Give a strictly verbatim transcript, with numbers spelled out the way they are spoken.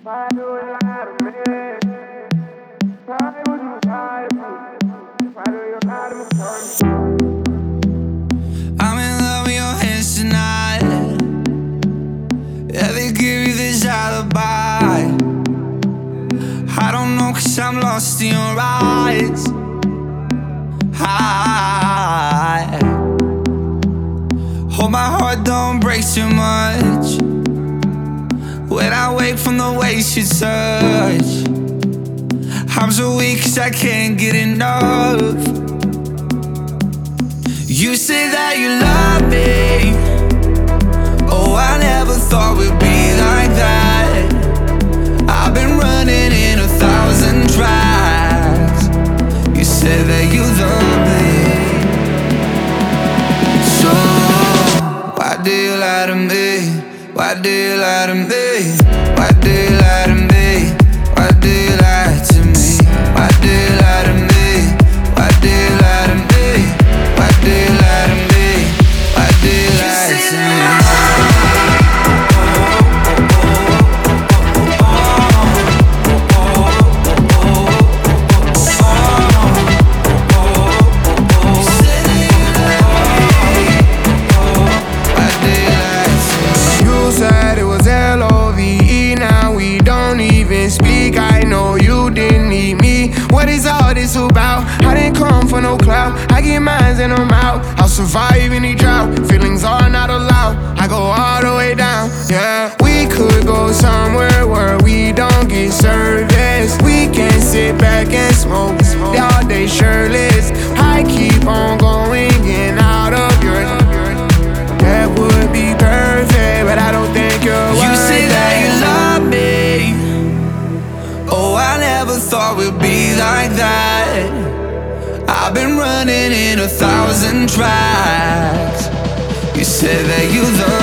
I'm in love with your hands tonight. Yeah, they give you this alibi. I don't know, cause I'm lost in your eyes. I hope my heart don't break too much when I wake from the way you touch. I'm so weak cause I can't get enough. You say that you love me. Oh, I never thought we'd be like that. I've been running in a thousand tracks. You said that you love me. So why do you lie to me? Why do you lie to me? Why do you lie to me? Why do you lie to me? Why do you lie to me? Why do you lie to me? Why do you lie to me? Why do you lie to me? You said it was L O V E, now we don't even speak. I know you didn't need me. What is all this about? I didn't come for no clout. I get mines and I'm out. I'll survive any drought. Feelings are not allowed. I go all the way down. Yeah, we could go somewhere where we don't get service. We can sit back and smoke all day shirtless. I keep on going in out of your. That would be perfect, but I don't think you're You worth say that it. you love me. Oh, I never thought we'd be like that. I've been running in a thousand tracks. You said that you love